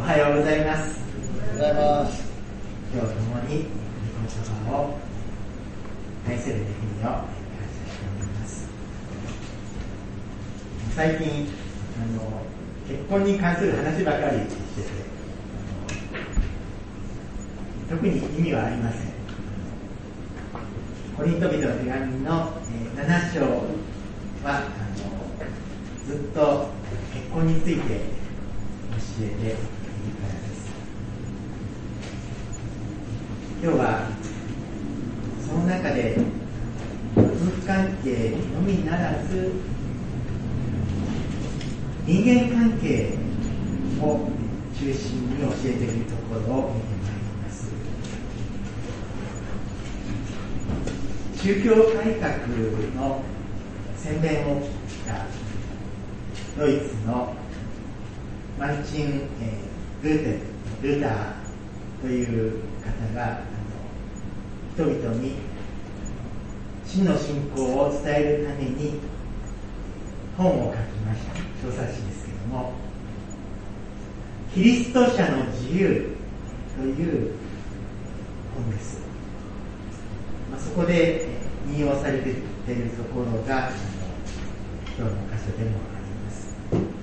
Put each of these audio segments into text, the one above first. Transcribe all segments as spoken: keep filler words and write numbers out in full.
はようございます。 おはようございます。 今日ともに御言葉を愛する恵みを感謝しております。最近あの結婚に関する話ばかりしてて、特に意味はありません。コリント人の手紙のなな章はあのずっと結婚について教えているからです。今日はその中で夫婦関係のみならず人間関係を中心に教えているところを見てまいります。宗教改革の先鞭を切ったドイツのマルチン・ルーテル、ルーターという方があの人々に真の信仰を伝えるために本を書きました。小冊子ですけれども、キリスト者の自由という本です。まあ、そこで引用されているところがあの今日の箇所でもあります。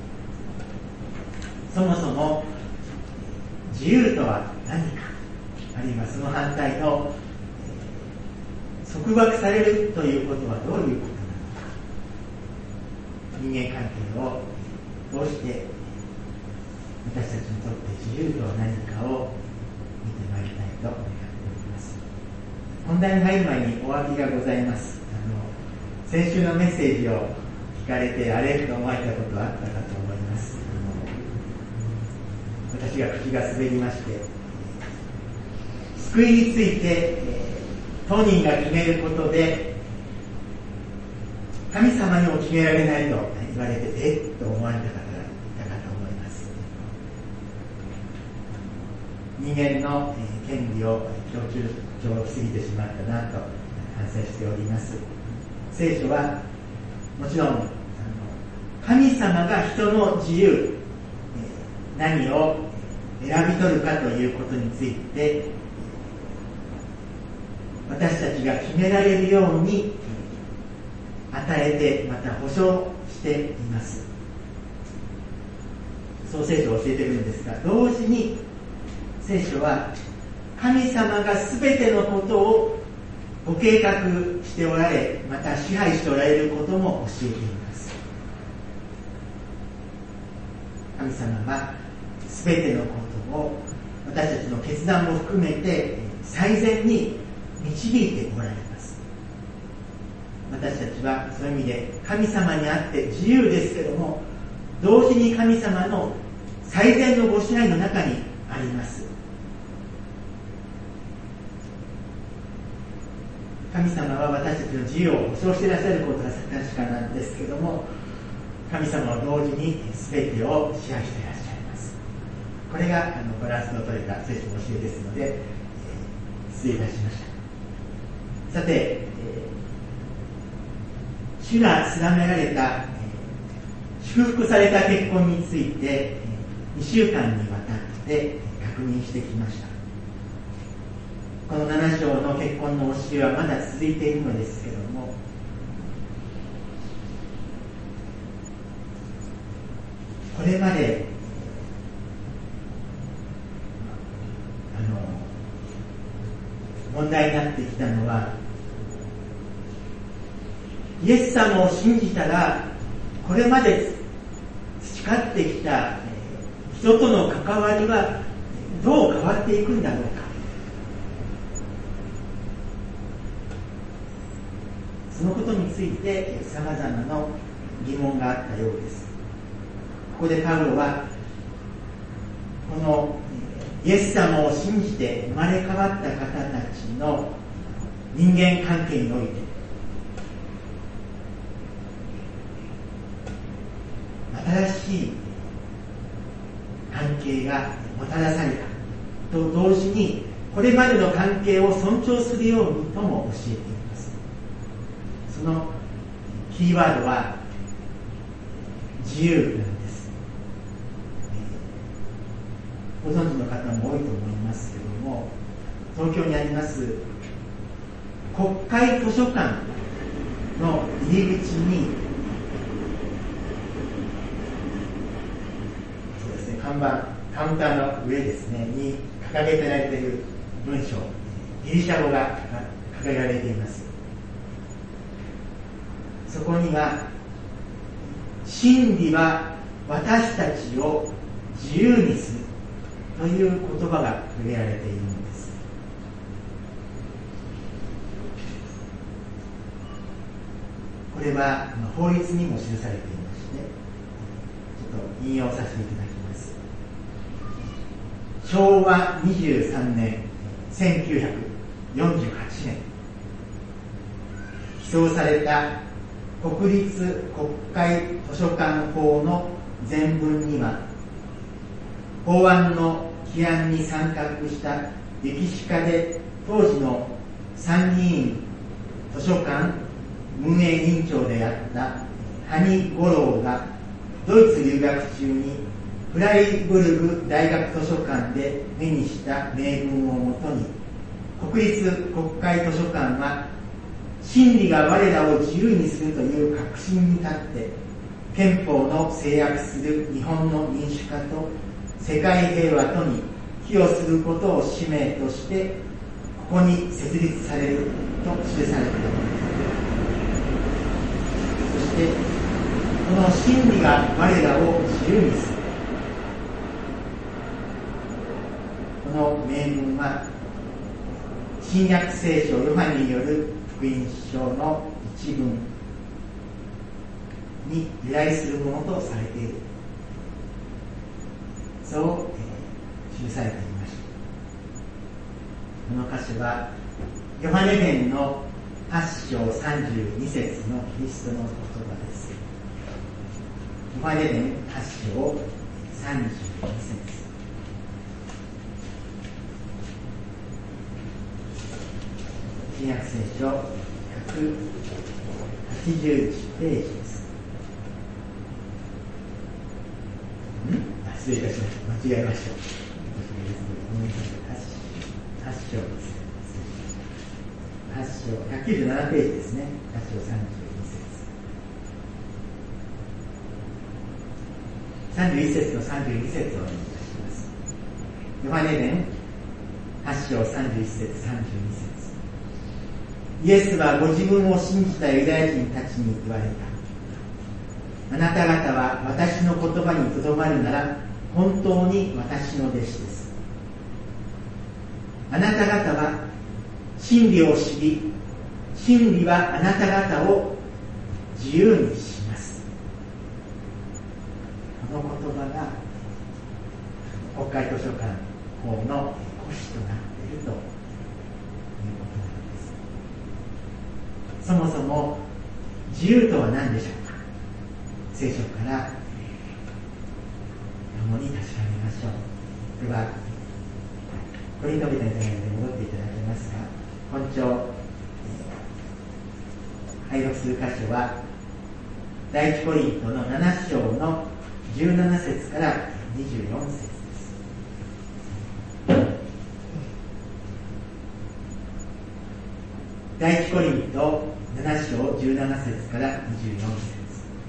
そもそも自由とは何か、あるいはその反対の束縛されるということはどういうことなのか、人間関係をどうして私たちにとって自由とは何かを見てまいりたいと願っております。本題に入る前にお詫びがございます。あの先週のメッセージを聞かれてあれと思われたことはあったかと思います。あの私が口が滑りまして、救いについて当人が決めることで神様にも決められないと言われてえっと思われた方がいたかと思います。人間の権利を強調しすぎてしまったなと反省しております。聖書はもちろん神様が人の自由、何を選び取るかということについて私たちが決められるように与えて、また保証しています。そう聖書を教えているんですが、同時に聖書は神様が全てのことをご計画しておられ、また支配しておられることも教えています。神様は全てのことを私たちの決断も含めて最善に導いておられます。私たちはそういう意味で神様にあって自由ですけども、同時に神様の最善のご支配の中にあります。神様は私たちの自由を保障していらっしゃることは確かなんですけども、神様は同時に全てを支配していらっしゃいます。これがあのバランスの取れた聖書の教えですので、えー、失礼いたしました。さて、えー、主が定められた、えー、祝福された結婚について、えー、にしゅうかんにわたって確認してきました。このなな章の結婚の教えはまだ続いているのですけれども、これまであの問題になってきたのは、イエス様を信じたらこれまで培ってきた人との関わりはどう変わっていくんだろうか、そのことについてさまざまな疑問があったようです。ここでパウロはこのイエス様を信じて生まれ変わった方たちの人間関係において、新しい関係がもたらされたと同時に、これまでの関係を尊重するようにとも教えています。そのキーワードは自由なんです。 ご存知の方も多いと思いますけれども、東京にあります国会図書館の入り口に、そうですね、看板、カウンターの上ですね、に掲げられている文章、ギリシャ語が掲げられています。そこには、真理は私たちを自由にするという言葉が掲げられているのです。これは法律にも記されていまして、ちょっと引用させていただきます。しょうわにじゅうさんねん、せんきゅうひゃくよんじゅうはちねん、起草された国立国会図書館法の前文には、法案の起案に参画した歴史家で当時の参議院図書館運営委員長であった埴五郎がドイツ留学中にフライブルグ大学図書館で目にした名文をもとに、国立国会図書館は真理が我らを自由にするという確信に立って、憲法の制約する日本の民主化と世界平和とに寄与することを使命として、ここに設立されると記されています。そして、この真理が我らを自由にする。この名文は、新約聖書ヨハネによる福音書の一文に由来するものとされている。そう、えー、記されていました。この箇所は、ヨハネ伝のはち章さんじゅうに節のキリストの言葉です。ヨハネ伝はち章さんじゅうに節。新約聖書ひゃくはちじゅういちページです。んあ、失礼いたしました。間違えました。はち章です。はち章、ひゃくきゅうじゅうななページですね。はち章さんじゅうに節。さんじゅういち節とさんじゅうに節をお願いいたします。ヨハネ伝はち章さんじゅういち節、さんじゅうに節。イエスはご自分を信じたユダヤ人たちに言われた。あなた方は私の言葉にとどまるなら本当に私の弟子です。あなた方は真理を知り、真理はあなた方を自由にします。この言葉が国会図書館法の骨子となっているということなんです。そもそも自由とは何でしょうか。聖書から共に確かめましょう。では、コリント人への手紙で戻っていただけますか。本章、拝読する箇所は、第一コリントのなな章のじゅうなな節からにじゅうよん節です。第一コリントなな章じゅうなな節からにじゅうよん節。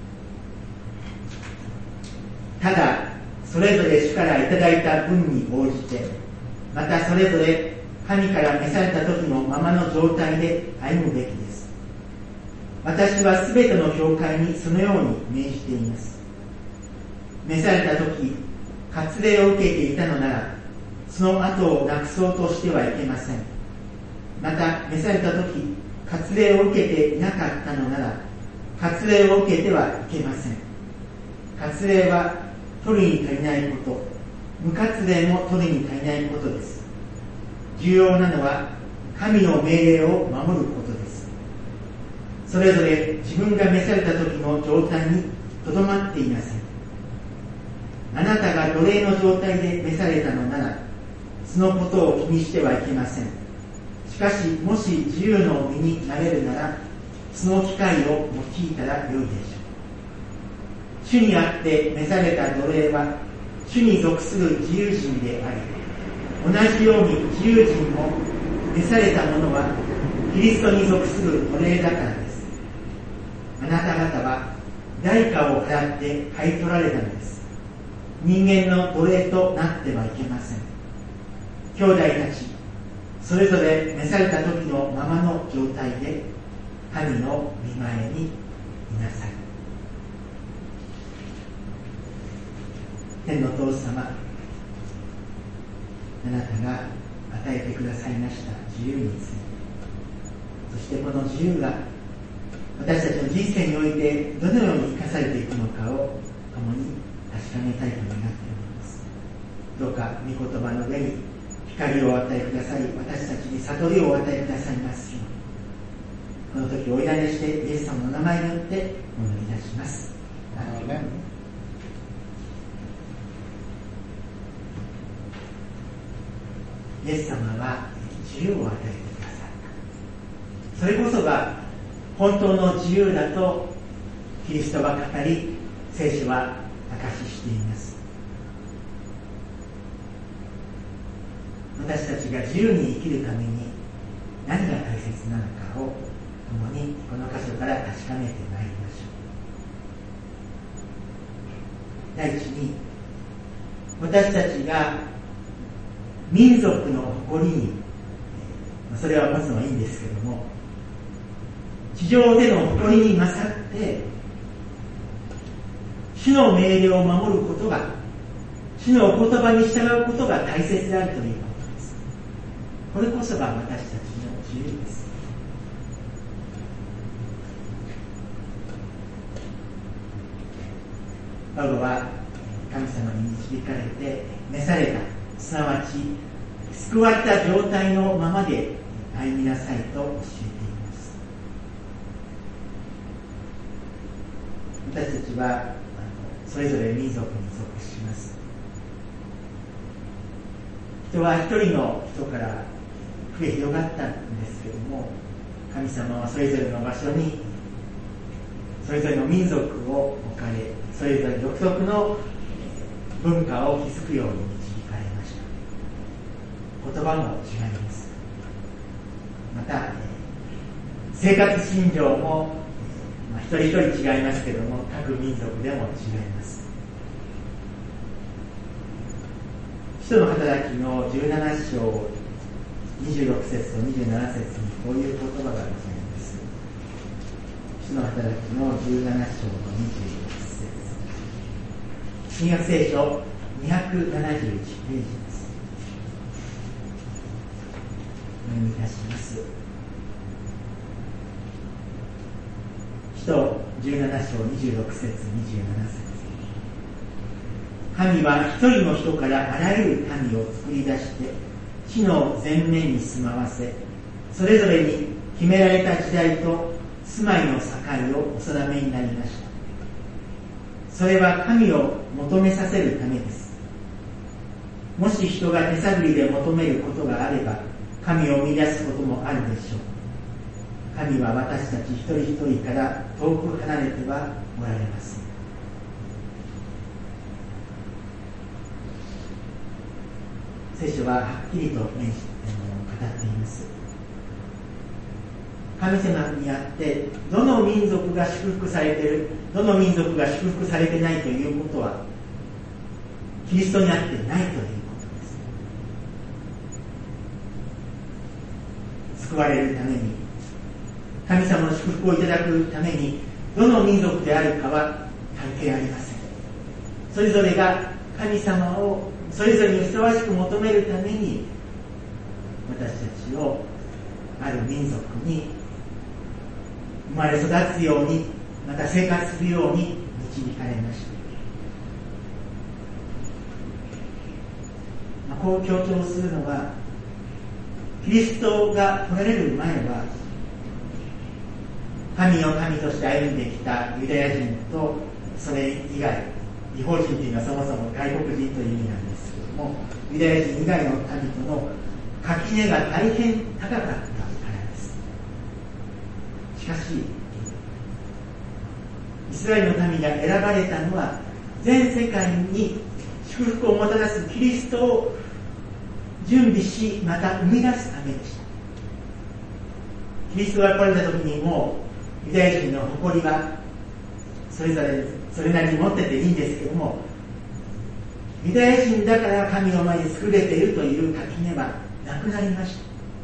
ただ、それぞれ主からいただいた分に応じて、またそれぞれ神から召された時のままの状態で歩むべきです。私はすべての教会にそのように命じています。召された時、割礼を受けていたのなら、その後をなくそうとしてはいけません。また、召された時、割礼を受けていなかったのなら、割礼を受けてはいけません。割礼は取るに足りないこと、無割礼も取るに足りないことです。重要なのは神の命令を守ることです。それぞれ自分が召された時の状態にとどまっていません。あなたが奴隷の状態で召されたのなら、そのことを気にしてはいけません。しかし、もし自由の身になれるなら、その機会を用いたらよいでしょう。主にあって召された奴隷は、 主に属する自由人であり、同じように自由人も召された者はキリストに属する奴隷だからです。あなた方は代価を払って買い取られたのです。人間の奴隷となってはいけません。兄弟たち、それぞれ召された時のままの状態で神の御前にいなさい。天の父様、あなたが与えてくださいました自由について、そしてこの自由が私たちの人生においてどのように生かされていくのかを共に確かめたいと願っております。どうか御言葉の上に光をお与えくださり、私たちに悟りをお与えくださいますように、この時お祈りしてイエス様の名前によってお祈りいたします。アーメン。イエス様は自由を与えてくださった。それこそが本当の自由だとキリストは語り、聖書は証ししています。私たちが自由に生きるために何が大切なのかを共にこの箇所から確かめてまいりましょう。第一に、私たちが民族の誇りに、それは持つのはいいんですけども、地上での誇りに勝って主の命令を守ることが、主のお言葉に従うことが大切であるということです。これこそが私たちの自由です。パウロは神様に導かれて召された、すなわち救われた状態のままで歩みなさいと教えています。私たちはそれぞれ民族に属します。人は一人の人から増え広がったんですけども、神様はそれぞれの場所にそれぞれの民族を置かれ、それぞれ独特の文化を築くように導かれました。言葉も違います。また生活信条も、まあ、一人一人違いますけども、各民族でも違います。使徒の働きのじゅうなな章にじゅうろく節とにじゅうなな節にこういう言葉がございます。使徒の働きのじゅうなな章のにじゅうろく節、新約聖書にひゃくななじゅういちページです。お読みいたします。使徒じゅうなな章にじゅうろく節、にじゅうなな節。神は一人の人からあらゆる民を作り出して地の前面に住まわせ、それぞれに決められた時代と住まいの境をお定めになりました。それは神を求めさせるためです。もし人が手探りで求めることがあれば、神を見出すこともあるでしょう。神は私たち一人一人から遠く離れてはおられません。聖書ははっきりと面して語っています。神様にあってどの民族が祝福されている、どの民族が祝福されてないということはキリストにあってないということです。救われるために、神様の祝福をいただくためにどの民族であるかは関係ありません。それぞれが神様をそれぞれにふさわしく求めるために、私たちをある民族に生まれ育つように、また生活するように導かれました。まあ、こう強調するのは、キリストが来られる前は神の神として歩んできたユダヤ人と、それ以外、異邦人というのはそもそも外国人という意味なんですけども、ユダヤ人以外の民との垣根が大変高かったからです。しかしイスラエルの民が選ばれたのは、全世界に祝福をもたらすキリストを準備し、また生み出すためでした。キリストが来られた時にもうユダヤ人の誇りはそれぞれそれなりに持ってていいんですけども、ユダヤ人だから神の前に優れているという垣根はなくなりました。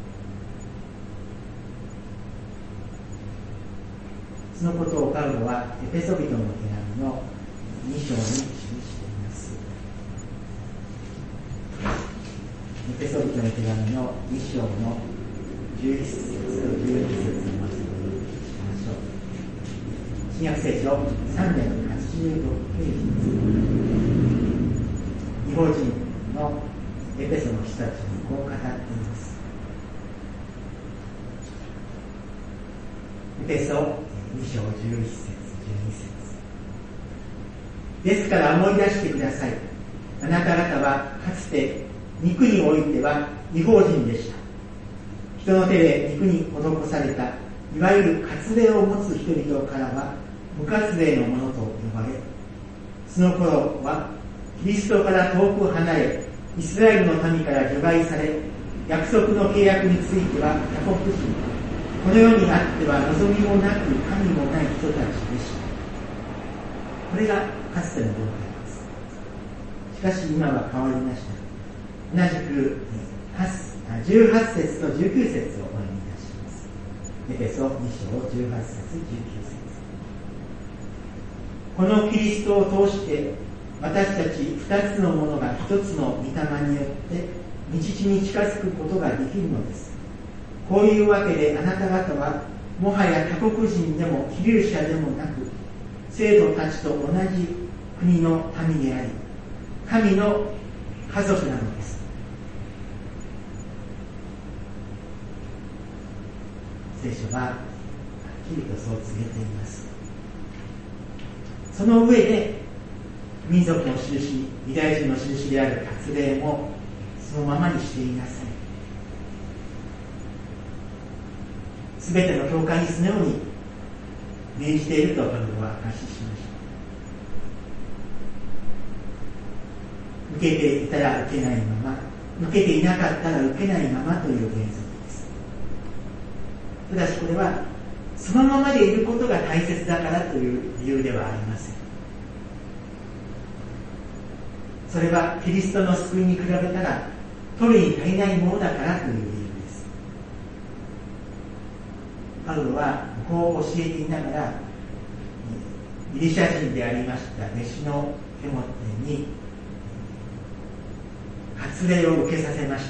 そのことをパウロはエペソビトの手紙のに章に記しています。エペソビトの手紙のに章のじゅういち節とじゅうに節をまず読みましょう。新約聖書さんびゃくはちじゅうろくページです。異邦人のエペソの人たちにこう語っています。エペソに章じゅういち節じゅうに節ですから思い出してください。あなた方はかつて肉においては異邦人でした。人の手で肉に施されたいわゆる割礼を持つ人々からは無割礼のものと呼ばれ、その頃はキリストから遠く離れ、イスラエルの民から除外され、約束の契約については他国人、この世にあっては望みもなく神もない人たちでした。これがかつての状態です。しかし今は変わりました。同じくじゅうはち節とじゅうきゅう節をお読みいたします。エペソに章じゅうはち節じゅうきゅう節。このキリストを通して私たち二つのものが一つの御霊によって御父に近づくことができるのです。こういうわけであなた方はもはや他国人でも希流者でもなく、生徒たちと同じ国の民であり、神の家族なのです。聖書ははっきりとそう告げています。その上で民族の印、ユダヤ人の印である割礼もそのままにしていなさい。すべての教会にそのように命じているとパウロは証ししました。受けていたら受けないまま、受けていなかったら受けないままという原則です。ただしこれはそのままでいることが大切だからという理由ではありません。それはキリストの救いに比べたら取るに足りないものだからという理由です。パウロはこう教えていながらギリシャ人でありました弟子のテモテに割礼を受けさせました。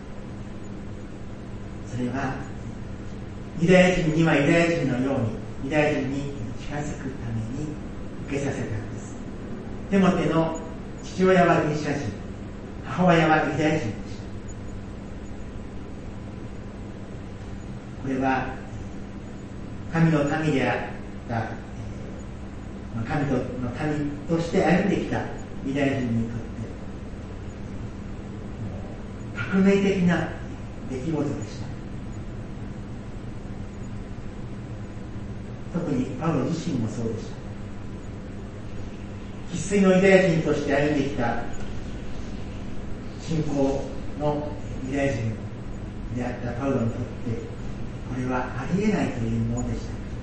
それはユダヤ人にはユダヤ人のようにユダヤ人に近づくために受けさせたんです。テモテの父親はギリシャ人、母親はユダヤ人でした。これは神の民であった神の民として歩んできたユダヤ人にとって革命的な出来事でした。特にパウロ自身もそうでした。生粋のユダヤ人として歩んできた信仰のユダヤ人であったパウロにとってこれはありえないというものでした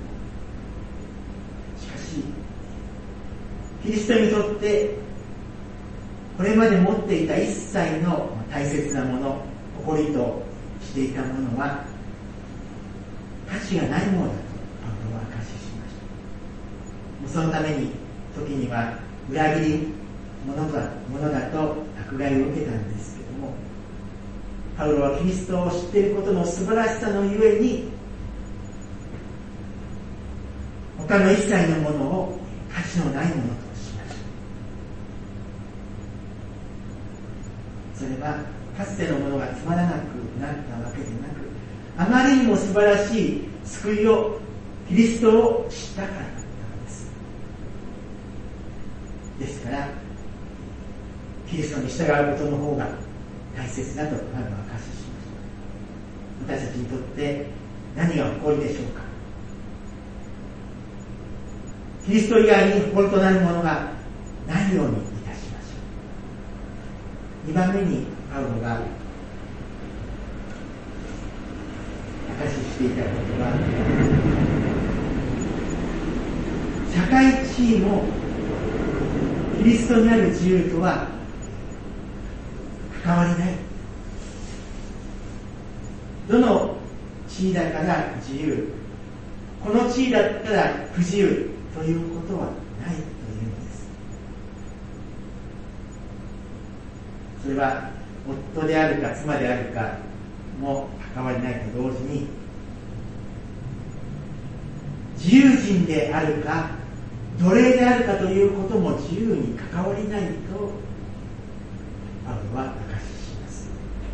。しかしキリストにとってこれまで持っていた一切の大切なもの、誇りとしていたものは価値がないものだとパウロは証ししました。そのために時には裏切り者だ、者だと迫害を受けたんですけども、パウロはキリストを知っていることの素晴らしさのゆえに他の一切のものを価値のないものとしました。それはかつてのものがつまらなくなったわけでなく、あまりにも素晴らしい救いをキリストを知ったからだったのです。ですからキリストに従うことの方が大切だとパウロは証ししました。私たちにとって何が誇りでしょうか。キリスト以外に誇りとなるものがないようにいたしましょう。 にばんめにパウロが証ししていたことは、社会地位もキリストにある自由とは関わりない。どの地位だから自由、この地位だったら不自由ということはないというんです。それは夫であるか妻であるかも関わりないと同時に、自由人であるか奴隷であるかということも自由に関わりないとパウロは証しします。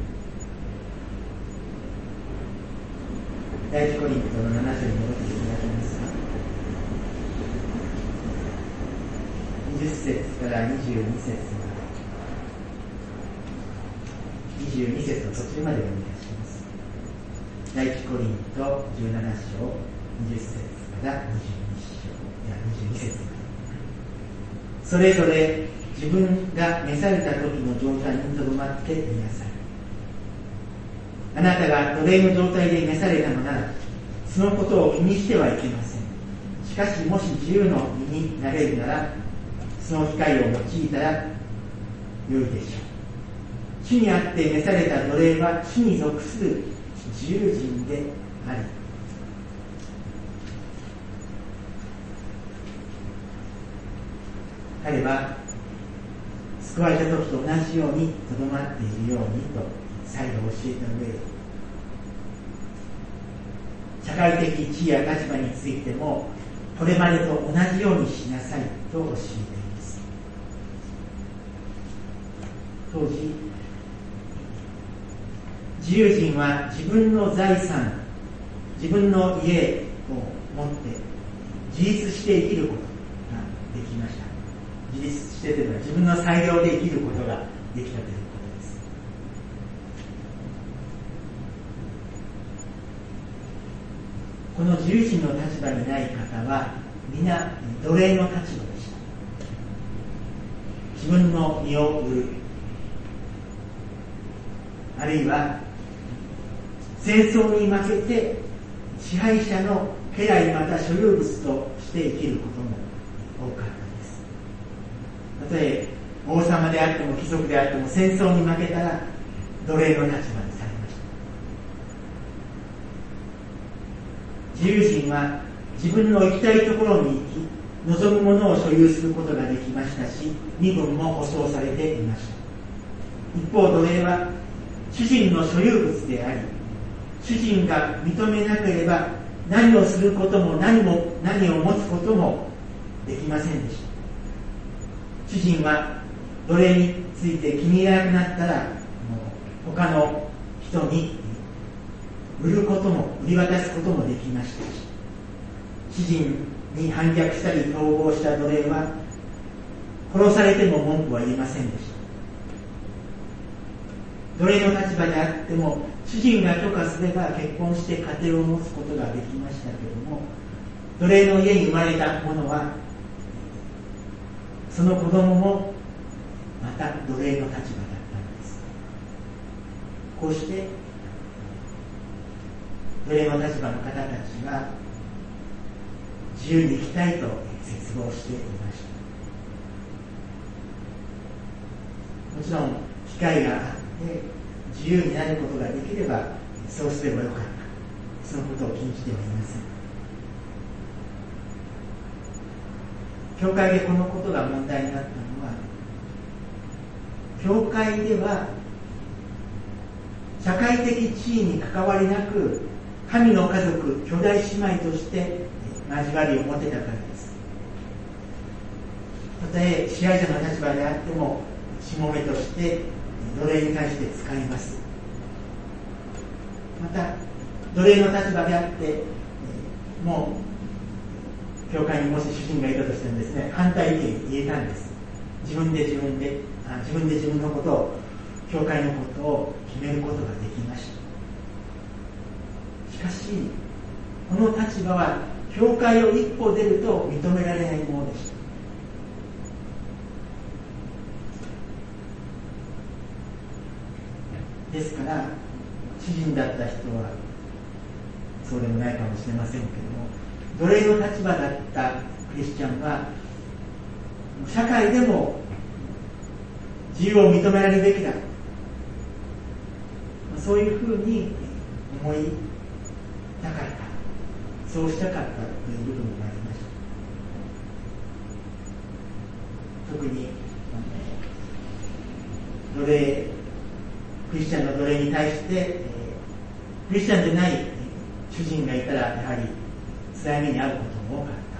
第一コリントのなな章に戻っていただきますが、にじゅっ節からにじゅうに節まで、にじゅうに節の途中までお願いします。第一コリントじゅうなな章にじゅっ節からにじゅうに章、いやにじゅうに節まで。それぞれ自分が召された時の状態にとどまっていなさい。あなたが奴隷の状態で召されたのなら、そのことを気にしてはいけません。しかしもし自由の身になれるなら、その機会を用いたらよいでしょう。主にあって召された奴隷は主に属する自由人であり、彼は救われた時と同じようにとどまっているようにと再度教えた上で、社会的地位や立場についてもこれまでと同じようにしなさいと教えています。当時自由人は自分の財産、自分の家を持って自立して生きることができました。自立してというのは自分の裁量で生きることができたということです。この自由人の立場にない方は皆奴隷の立場でした。自分の身を売る、あるいは戦争に負けて支配者の家来また所有物として生きることも多かった。たとえ王様であっても貴族であっても戦争に負けたら奴隷の立場にされました。自由人は自分の行きたいところに行き、望むものを所有することができましたし、身分も保障されていました。一方奴隷は主人の所有物であり、主人が認めなければ何をすることも何も何を持つこともできませんでした。主人は奴隷について気に入らなくなったら、もう他の人に売ることも売り渡すこともできましたし、主人に反逆したり逃亡した奴隷は殺されても文句は言いませんでした。奴隷の立場であっても主人が許可すれば結婚して家庭を持つことができましたけれども、奴隷の家に生まれた者はその子供もまた奴隷の立場だったのです。こうして奴隷の立場の方たちは自由に生きたいと絶望していました。もちろん機会があって自由になることができればそうすればよかった、そのことを気にしてはいません。教会でこのことが問題になったのは、教会では社会的地位に関わりなく神の家族、兄弟姉妹として交わりを持てたからです。たとえ支配者の立場であってもしもべとして奴隷に対して使います。また奴隷の立場であってもう教会にもし主人がいたとしてもですね、反対意見言えたんです。自分で自分であ自分で自分のことを、教会のことを決めることができました。しかしこの立場は教会を一歩出ると認められないものでした。 ですから、主人だった人はそうでもないかもしれませんけども、奴隷の立場だったクリスチャンは社会でも自由を認められるべきだ、そういうふうに思いたかった、そうしたかったという部分がありました。特に奴隷クリスチャンの奴隷に対して、えー、クリスチャンじゃない主人がいたらやはり辛い目に遭うことも多かった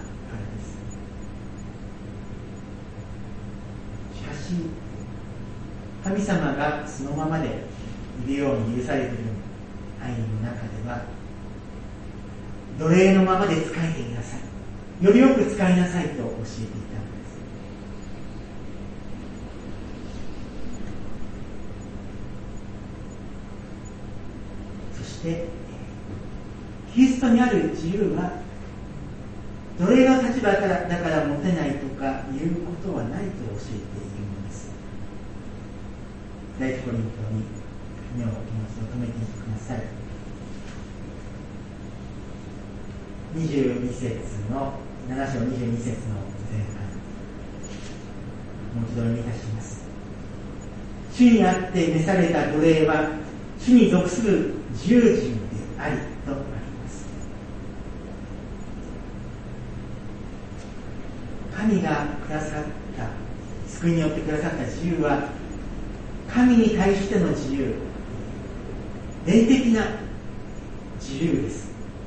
からです。しかし神様がそのままでいるように許されている愛の中では、奴隷のままで仕えていなさい、よりよく使いなさいと教えていたのです。そしてキリストにある自由は奴隷の立場からだから持てないとかいうことはないと教えているのです。第一コリントに目をお気持ちを止めてください。にじゅうに節のなな章にじゅうに節の前半、もう一度読みいたします。主にあって召された奴隷は主に属する自由人でありとあります。神がくださった救いによってくださった自由は神に対しての自由、霊的な自由です。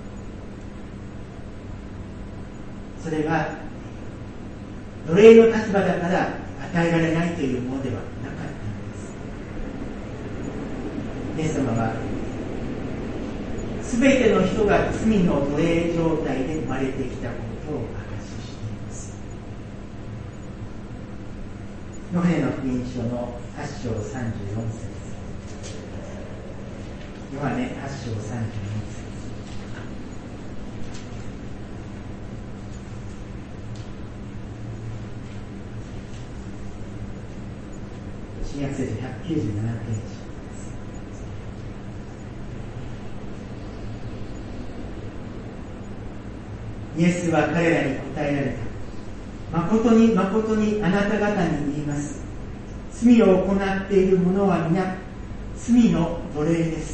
それは奴隷の立場だから与えられないというものではなかったのです。イエス様はすべての人が罪の奴隷状態で生まれてきたことを証ししています。ヨハネの福音書のはち章さんじゅうよん節、ヨハネはち章さんじゅうよん節、新約聖書ひゃくきゅうじゅうななページです。イエスは彼らに答えられた。誠に誠にあなた方に言います。罪を行っている者は皆罪の奴隷です。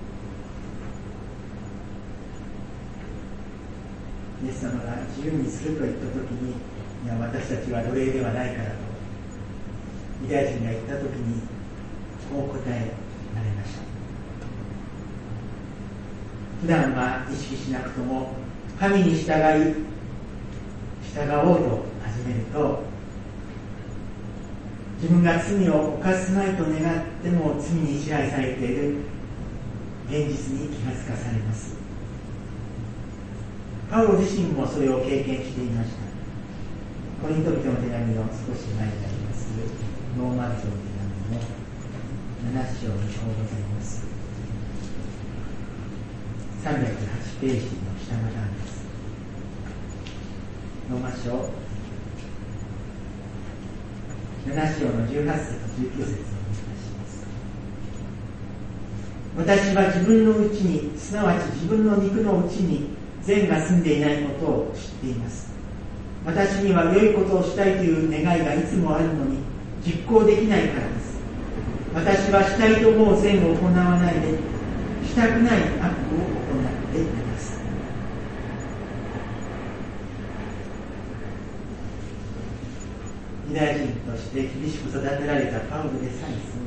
イエス様が自由にすると言ったときに、いや私たちは奴隷ではないからとユダヤ人が言ったときにこう答えられました。普段は意識しなくとも神に従い従おうと始めると、自分が罪を犯すまいと願っても罪に支配されている現実に気がつかされます。パウロ自身もそれを経験していました。コリント人の手紙の少し前にありますローマ人の手紙のなな章にこうございます。さんびゃくはちページの下の段です。ローマ書なな章のじゅうはち節とじゅうきゅう節をお願いします。私は自分のうちに、すなわち自分の肉のうちに善が住んでいないことを知っています。私には良いことをしたいという願いがいつもあるのに実行できないからです。私はしたいと思う善を行わないで、したくない悪を行っています。ユダヤ人として厳しく育てられたパウロでさえそう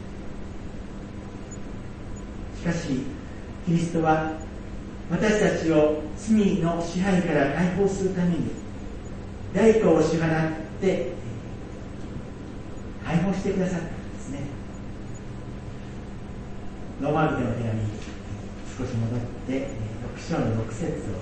でした。しかしキリストは私たちを罪の支配から解放するために代価を支払って解放してくださったんですね。ローマ人の手紙少し戻ってろく章のろく節をお願いいたします。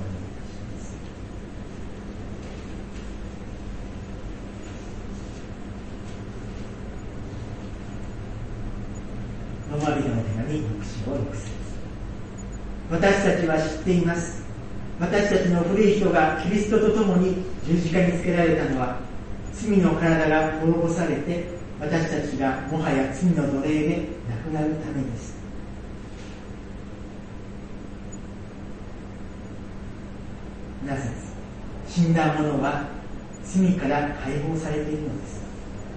ローマ人の手紙ろく章ろく節、私たちは知っています。私たちの古い人がキリストと共に十字架につけられたのは、罪の体が滅ぼされて私たちがもはや罪の奴隷でなくなるためです。なぜ死んだ者は罪から解放されているのです。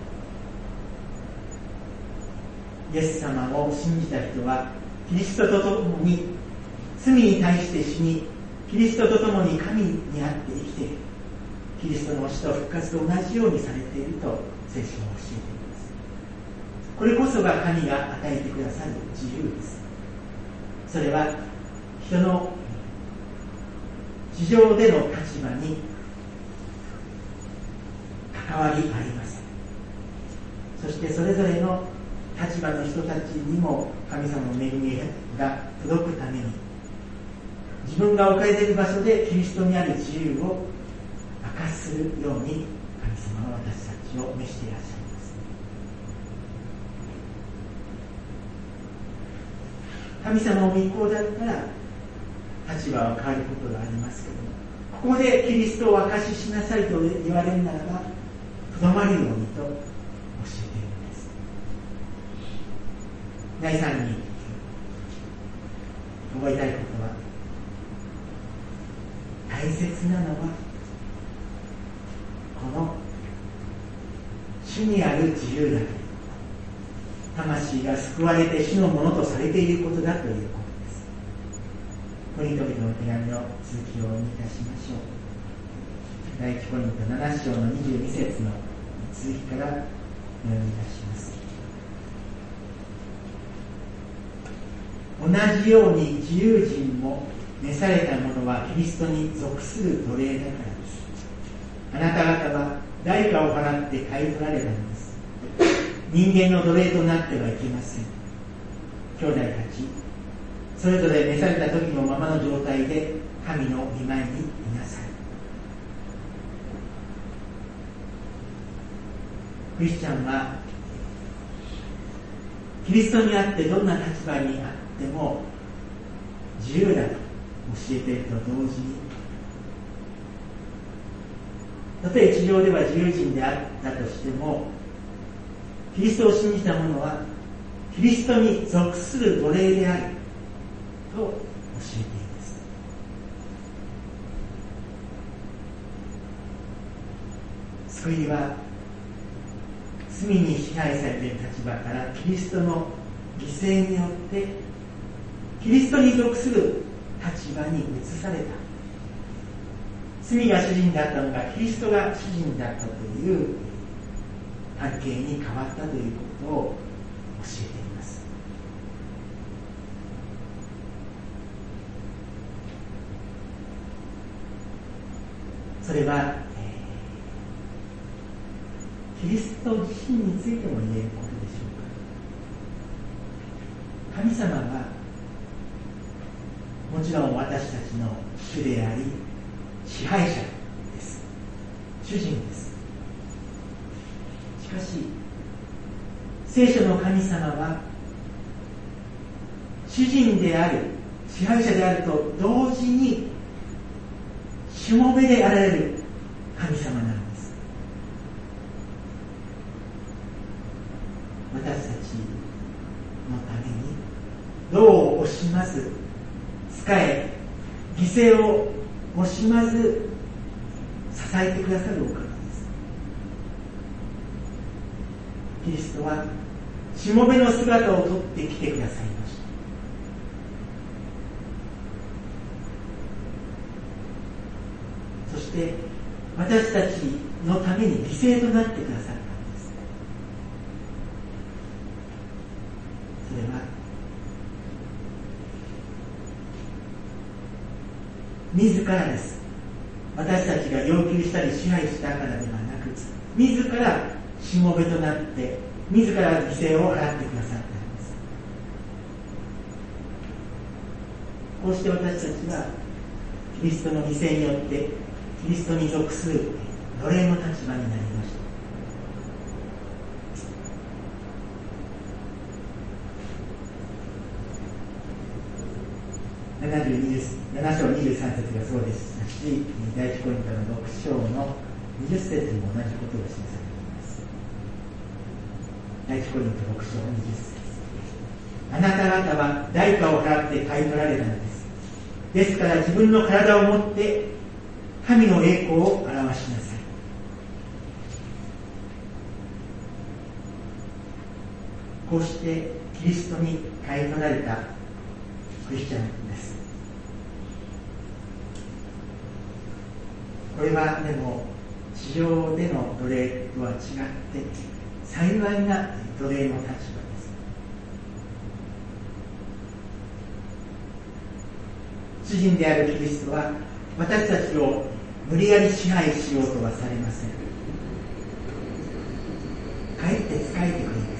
イエス様を信じた人はキリストと共に罪に対して死に、キリストと共に神にあって生きている。キリストの死と復活と同じようにされていると聖書は教えています。これこそが神が与えてくださる自由です。それは人の地上での立場に関わりありません。そしてそれぞれの立場の人たちにも神様の恵みが届くために、自分が置かれている場所でキリストにある自由を明かしするように神様は私たちを召していらっしゃいます。神様を御子だったら立場は変わることがありますけども、ここでキリストを証ししなさいと言われるならばとどまるようにと教えているんです。だいさんに覚えたいことは、大切なのはこの主にある自由だということ、魂が救われて主のものとされていることだということです。コリント人の手紙の続きをお読みいたしましょう。第一コリントなな章のにじゅうに節の続きからお読みいたします。同じように自由人も召された者はキリストに属する奴隷だからです。あなた方は代価を払って買い取られたのです。人間の奴隷となってはいけません。兄弟たち、それぞれ召された時のままの状態で神の御前にいなさい。クリスチャンはキリストにあってどんな立場にあっても自由だと教えていると同時に、たとえ地上では自由人であったとしても、キリストを信じた者はキリストに属する奴隷であると教えています。救いは罪に支配されている立場からキリストの犠牲によってキリストに属する立場に移された。罪が主人だったのがキリストが主人だったという関係に変わったということを教えています。それは、えー、キリスト自身についても言えることでしょうか。神様はもちろん私たちの主であり支配者です。主人です。しかし聖書の神様は主人である支配者であると同時にしもべであられる神様なんです。私たちのために労を惜しまず仕え、犠牲を惜しまず支えてくださるお方です。キリストはしもべの姿をとってきてくださいました。そして私たちのために犠牲となってくださったんです。それは自らです。私たちが要求したり支配したからではなく、自らしもべとなって自ら犠牲を払ってくださったんです。こうして私たちはキリストの犠牲によってキリストに属する奴隷の立場になりました。なな章にじゅうさん節がそうでしたし、第一コリントのろく章のにじゅう節にも同じことが示されています。 第一コリントろく章にじゅっ節。あなた方は代価を払って買い取られたのです。ですから自分の体をもって神の栄光を表しなさい。こうしてキリストに買い取られたクリスチャンです。これはでも地上での奴隷とは違って幸いな奴隷の立場です。主人であるキリストは私たちを無理やり支配しようとはされません。かえって仕えてくれます。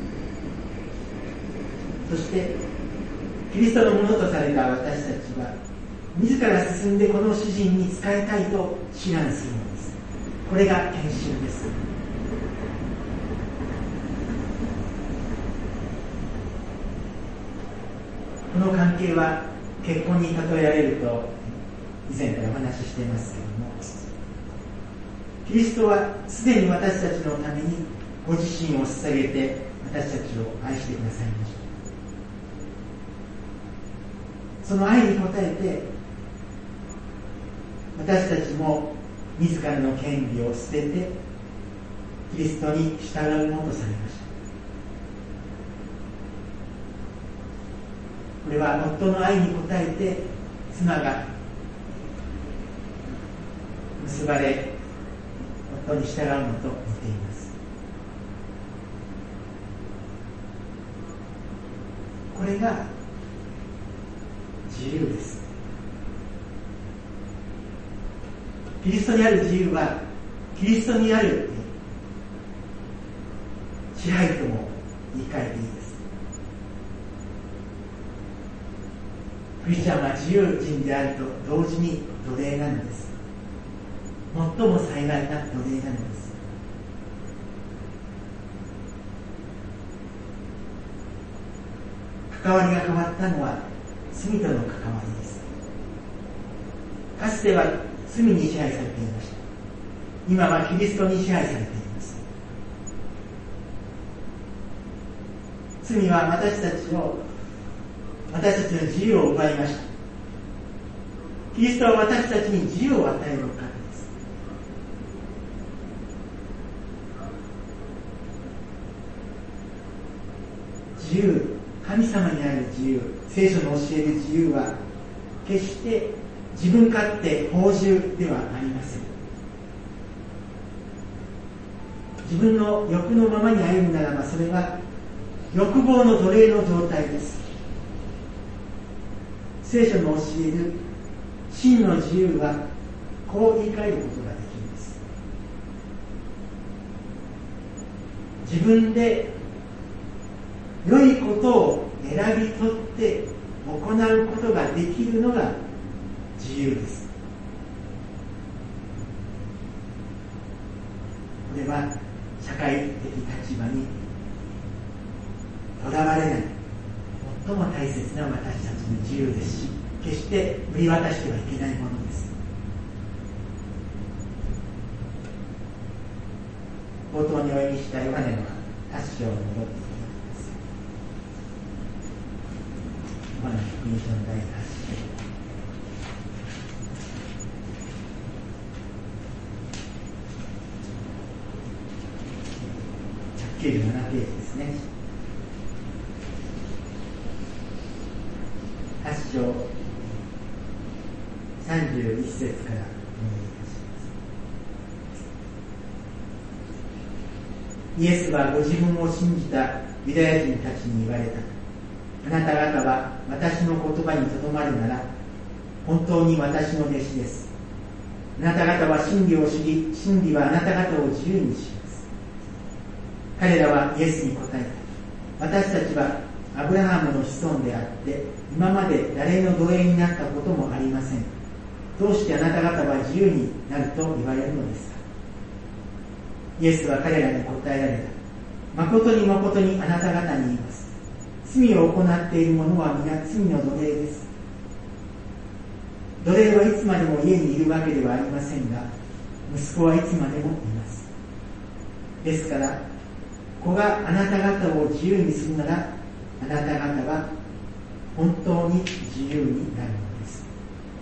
そしてキリストのものとされた私たちは自ら進んでこの主人に仕えたいと志願するのです。これが献身です。この関係は結婚に例えられると以前からお話ししていますけれども、キリストはすでに私たちのためにご自身を捧げて私たちを愛してくださいました。その愛に応えて私たちも自らの権利を捨ててキリストに従うものとされました。これは夫の愛に応えて妻が結ばれ夫に従うのと似ています。これが自由です。キリストにある自由はキリストにある支配とも言い換えていいです。クリスチャンは自由人であると同時に奴隷なのです。最も幸いな奴隷なのです。関わりが変わったのは罪との関わりです。かつては罪に支配されていました。今はキリストに支配されています。罪は私たちを私たちの自由を奪いました。キリストは私たちに自由を与えるお方です。自由、神様にある自由、聖書の教える自由は決して自分勝手放縦ではありません。自分の欲のままに歩むならばそれは欲望の奴隷の状態です。聖書の教える真の自由はこう言い換えることができます。自分で良いことを選び取って行うことができるのが自由です。これは社会的立場にとらわれない最も大切な私たちの自由ですし、決して売り渡してはいけないものです。冒頭にお読みしたヨハネのはち章に戻っていきます。ヨハネの福音書のだいはち章きゅうじゅうななページですね。はち章さんじゅういち節からお願いいたします。イエスはご自分を信じたユダヤ人たちに言われた。あなた方は私の言葉にとどまるなら本当に私の弟子です。あなた方は真理を知り、真理はあなた方を自由にします。彼らはイエスに答えた。私たちはアブラハムの子孫であって今まで誰の奴隷になったこともありません。どうしてあなた方は自由になると言われるのですか。イエスは彼らに答えられた。誠に誠にあなた方に言います。罪を行っている者は皆罪の奴隷です。奴隷はいつまでも家にいるわけではありませんが、息子はいつまでもいます。ですから子があなた方を自由にするなら、あなた方は本当に自由になるのです。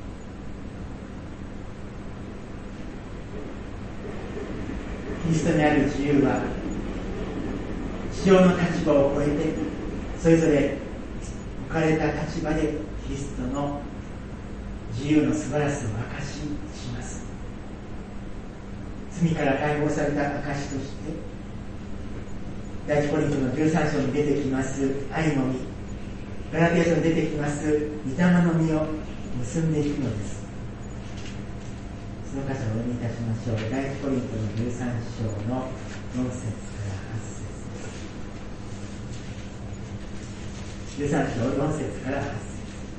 キリストにある自由は、地上の立場を超えて、それぞれ置かれた立場でキリストの自由の素晴らしさを証しします。罪から解放された証として、第一コリントのじゅうさん章に出てきます愛の実、ガラテヤ書に出てきます御霊の実を結んでいくのです。その箇所をお読みいたしましょう。第一コリントのじゅうさん章のよん節からはち節です。じゅうさん章よん節からはち節。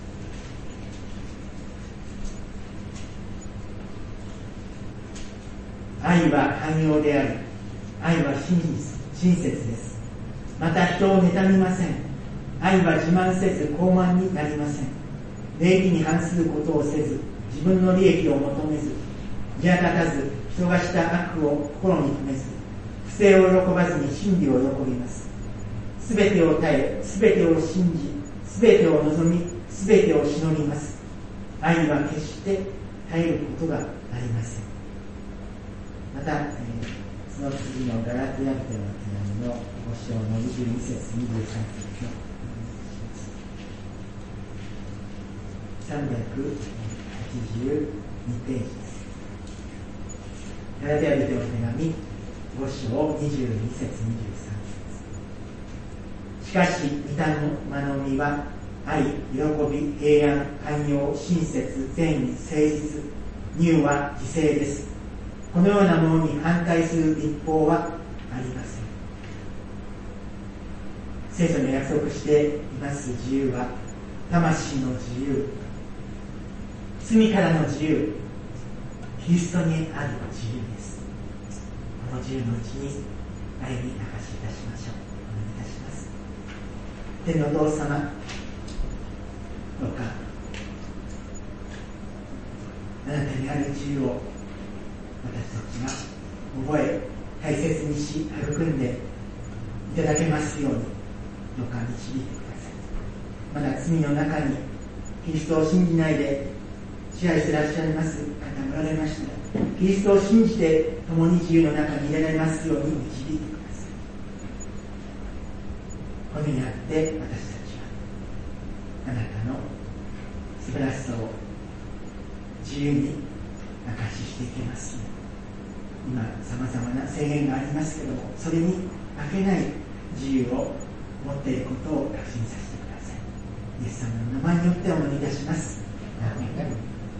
愛は寛容であり、愛は真実、親切です。また人を妬みません。愛は自慢せず傲慢になりません。礼儀に反することをせず、自分の利益を求めず、嫌がたず、人がした悪を心に留めず、不正を喜ばずに真理を喜びます。すべてを耐え、すべてを信じ、すべてを望み、すべてを忍びます。愛は決して耐えることがありません。また、えー、その次のガラテヤ人への手紙のご章のにじゅうに節、にじゅうさん節をさんびゃくはちじゅうにページです。ガラテヤ人への手紙ご章にじゅうに節、にじゅうさん節。しかし、御霊の実は愛、喜び、平安、寛容、親切、善意、誠実、乳は自制です。このようなものに反対する立法はありません。聖書に約束しています自由は、魂の自由、罪からの自由、キリストにある自由です。この自由のうちに歩み明かしいたしましょう。お願いいたします。天のお父様、どうかあなたにある自由を私たちが覚え大切にし育んでいただけますようにどうか導いてください。まだ罪の中にキリストを信じないで支配していらっしゃいます方もおられました。キリストを信じて共に自由の中に入れられますように導いてください。このようにあって私たちはあなたの素晴らしさを自由に証ししていけますように。今さまざまな制限がありますけれども、それに負けない自由を持っていることを確信させてください。イエス様の名前によってお願いいたします。